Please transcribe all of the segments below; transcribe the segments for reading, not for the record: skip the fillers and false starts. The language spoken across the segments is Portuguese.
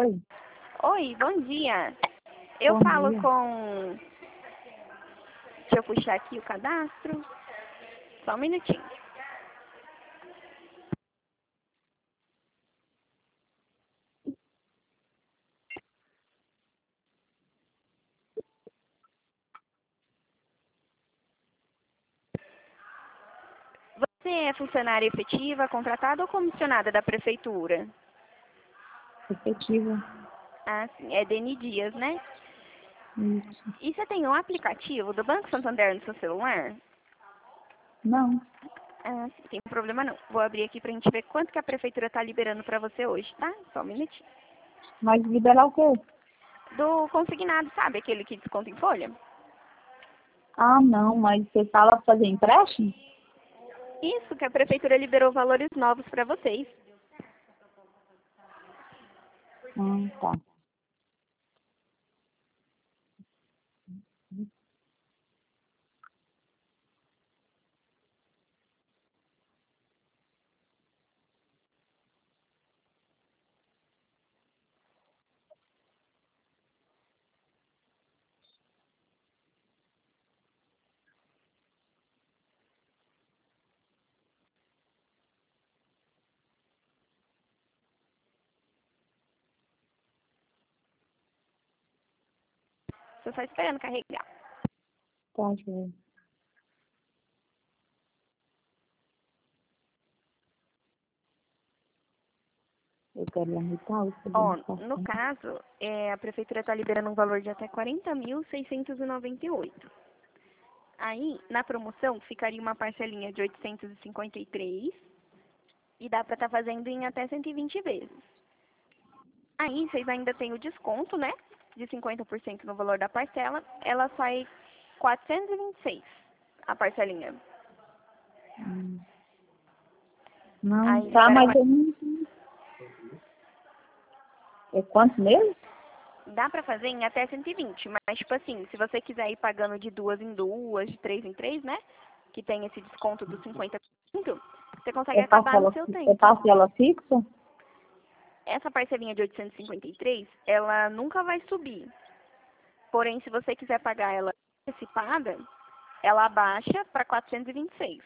Oi. Oi, bom dia. Eu Bom falo dia. com... Deixa eu puxar aqui o cadastro. Só um minutinho. Você é funcionária efetiva, contratada ou comissionada da prefeitura? Efetiva. Ah, sim. É Deni Dias, né? Isso. E você tem um aplicativo do Banco Santander no seu celular? Não. Ah, sim. Tem problema não. Vou abrir aqui pra gente ver quanto que a prefeitura tá liberando pra você hoje, tá? Só um minutinho. Mas liberar o quê? Do consignado, sabe? Aquele que desconta em folha? Ah, não, mas você fala fazer empréstimo? Isso, que a prefeitura liberou valores novos pra vocês. Tá. Tô só esperando carregar. Tá, joia. Eu quero limitar o Ó, segundo no cartão. caso, a prefeitura está liberando um valor de até 40.698. Aí, na promoção, ficaria uma parcelinha de 853 e dá para estar fazendo em até 120 vezes. Aí, vocês ainda têm o desconto, né? De 50% no valor da parcela. Ela sai 426 a parcelinha. Hum. Não, Aí tá, libera mas eu não... É quanto mesmo? Dá pra fazer em até 120, mas tipo assim, se você quiser ir pagando de duas em duas, de três em três, né? Que tem esse desconto dos 50%, você consegue acabar no seu É tempo. parcela fixa? Essa parcelinha de 853, ela nunca vai subir. Porém, se você quiser pagar ela antecipada, ela abaixa para 426.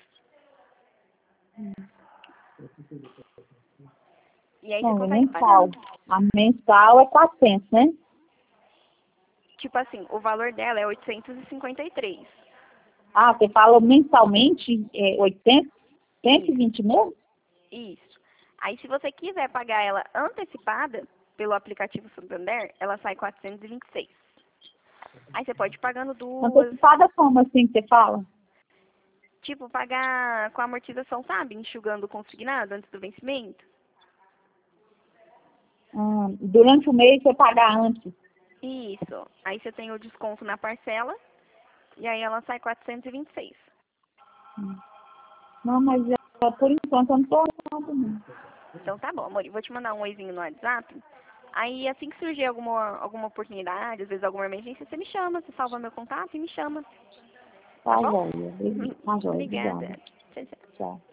E aí você Não, é consegue ir mensal. pagando. A mensal é 400, né? Tipo assim, o valor dela é 853. Ah, você fala mensalmente 800? Isso. 120 mesmo? Isso. Aí, se você quiser pagar ela antecipada pelo aplicativo Santander, ela sai 426. Aí você pode ir pagando duas, Antecipada como assim que você fala? tipo, pagar com amortização, sabe? Enxugando o consignado antes do vencimento. Durante o mês você pagar antes. Isso. Aí você tem o desconto na parcela e aí ela sai 426. Não, mas por enquanto eu não tô nada, não. Então tá bom, amor. Eu vou te mandar um oizinho no WhatsApp. Aí assim que surgir alguma oportunidade, às vezes alguma emergência, você me chama, você salva meu contato e me chama. Tá Tá bom? joia. Tá joia, Obrigada. obrigada. Tchau, tchau. Tchau.